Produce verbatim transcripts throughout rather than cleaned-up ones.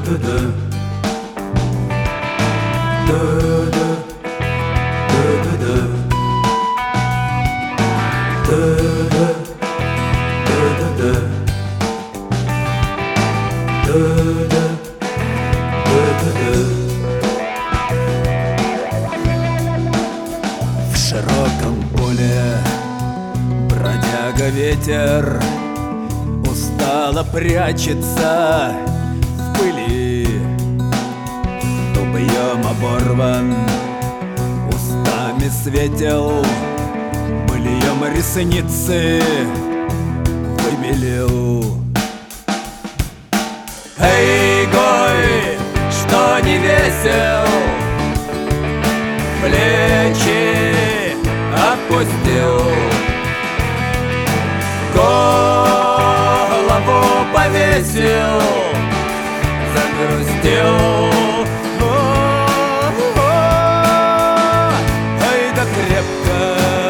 В широком поле бродяга ветер устало прячется в пыли. Дубьем оборван, устами светел, быльем ресницы выбелил. Эй, гой, что не весел, плечи опустил, голову повесил, загрустил. О-о-о, ай да крепко.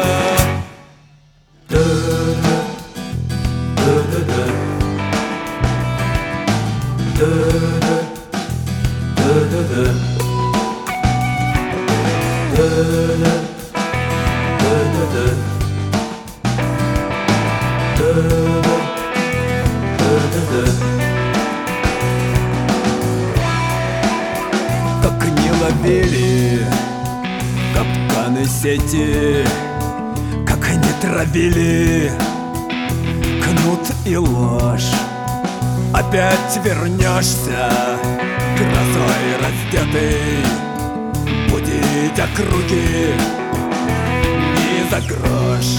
Как не ловили капканы сети, как не травили кнут и ложь, опять вернешься грозой раздетый, будить округи не за грош.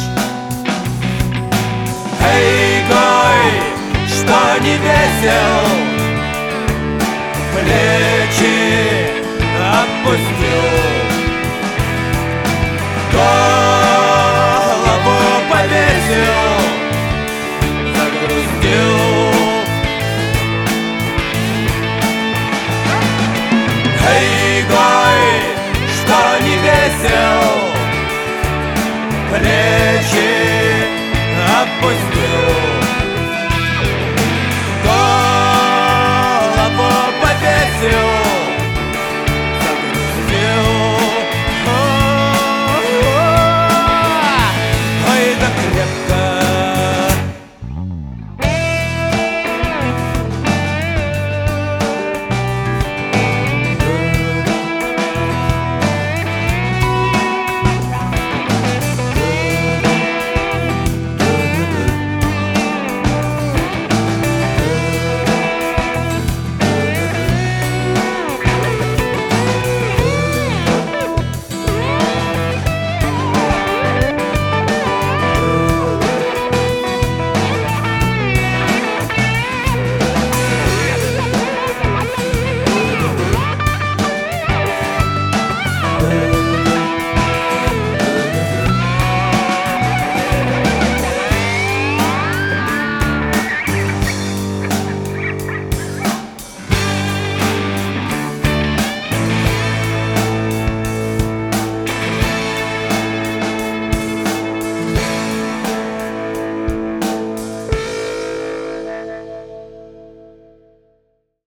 Эй, гой, что не весел, плечи опустил,